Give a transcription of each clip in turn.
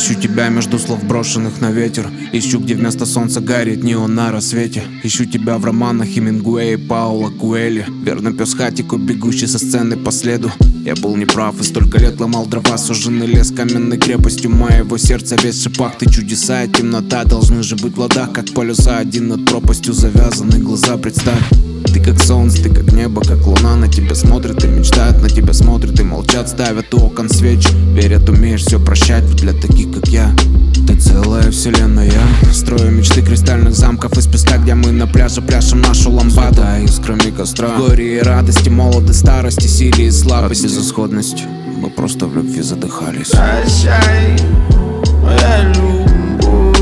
Ищу тебя между слов, брошенных на ветер. Ищу, где вместо солнца горит неон на рассвете. Ищу тебя в романах Хемингуэя и Паула Куэльо. Верный пес Хатико, бегущий со сцены по следу. Я был неправ и столько лет ломал дрова. Суженный лес каменной крепостью моего сердца. Весь в шипах, ты чудеса и темнота должны же быть в ладах, как полюса. Один над пропастью завязаны глаза, представь. Ты как солнце, ты как небо, как луна. На тебя смотрят и мечтают, на тебя смотрят и молчат. Ставят у окон свечи, верят, умеешь все прощать. Вот для таких, как я, ты целая вселенная. Строю мечты кристальных замков из песка, где мы на пляже пляшем нашу лампаду. Да, искрами костра, горе и радости, молоды, старости, силе и слабости. От безысходности мы просто в любви задыхались. Прощай, моя любовь,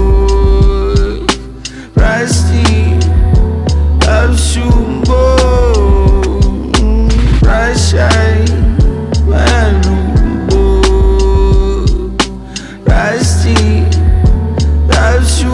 прости за всю боль. Прощай, моя любовь, прости за всю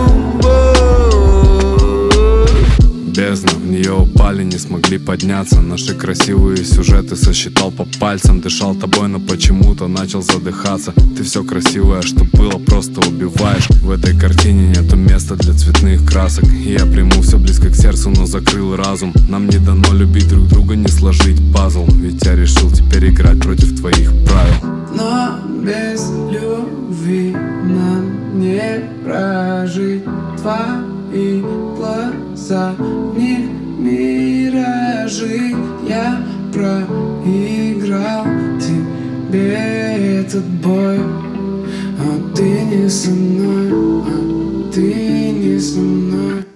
боль. Бездна, в нее упали, не смогли подняться. Наши красивые сюжеты сосчитал по пальцам. Дышал тобой, но почему-то начал задыхаться. Ты все красивое, что было, просто убиваешь. В этой картине нету места для цветных красок. И я приму все близко к сердцу, но закрыл разум. Нам не дано любить друг друга, не сложить пазл. Ведь я решил теперь играть против твоих правил. Но без любви нам не прожить. Твои глаза, в них миражи. Я проиграл тебе этот бой. А ты не со мной, а ты не со мной.